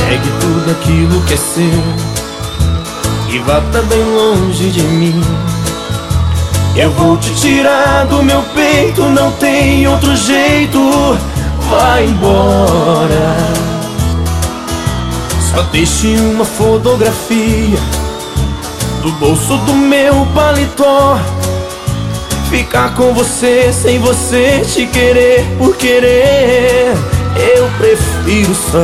Pegue tudo aquilo que é seu e vá pra bem longe de mim. Eu vou te tirar do meu peito, não tem outro jeito. Vai embora. Só deixe uma fotografia do bolso do meu paletó. Ficar com você sem você te querer por querer, eu prefiro só.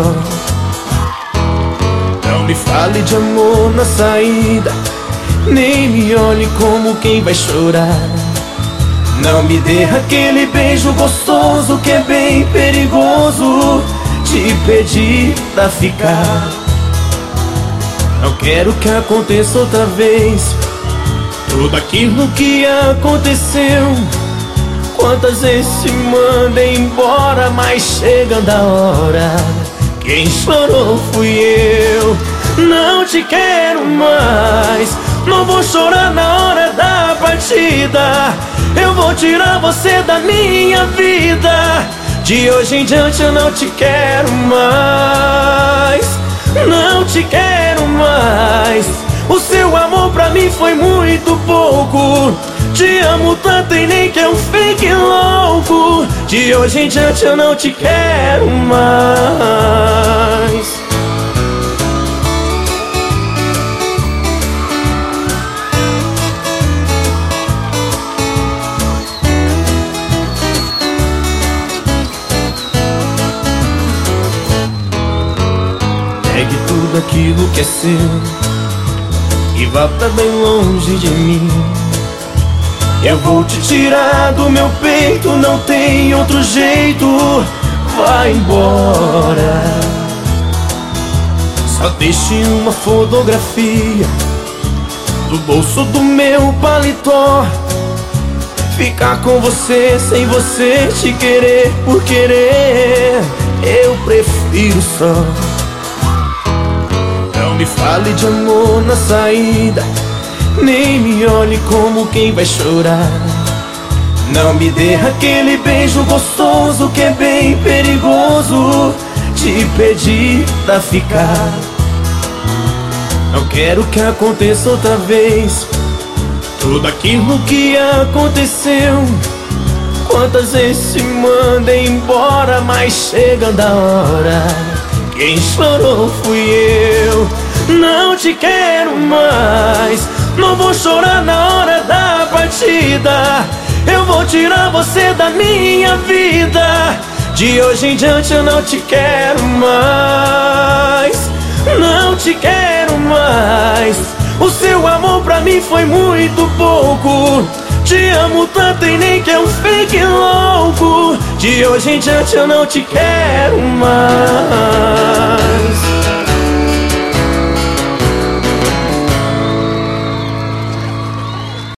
Não me fale de amor na saída, nem me olhe como quem vai chorar. Não me dê aquele beijo gostoso que é bem perigoso te pedir pra ficar. Não quero que aconteça outra vez tudo aquilo que aconteceu. Quantas vezes te mandei embora, mas chega da hora, quem chorou fui eu. Não te quero mais, não vou chorar na hora da partida. Eu vou tirar você da minha vida. De hoje em diante eu não te quero mais, não te quero mais. O seu amor pra mim foi muito pouco. Te amo tanto e nem que eu fique louco. De hoje em diante eu não te quero mais. Pegue tudo aquilo que é seu e vá pra bem longe de mim. Eu vou te tirar do meu peito, não tem outro jeito. Vai embora. Só deixe uma fotografia do bolso do meu paletó. Ficar com você sem você te querer por querer, eu prefiro só. Não me fale de amor na saída, nem me olhe como quem vai chorar. Não me dê aquele beijo gostoso que é bem perigoso te pedir pra ficar. Não quero que aconteça outra vez tudo aquilo que aconteceu. Quantas vezes te mandei embora, mas chega da hora, quem chorou fui eu. Não te quero mais, não vou chorar na hora da partida. Eu vou tirar você da minha vida. De hoje em diante eu não te quero mais, não te quero mais. O seu amor pra mim foi muito pouco. Te amo tanto e nem que eu fique louco. De hoje em diante eu não te quero mais.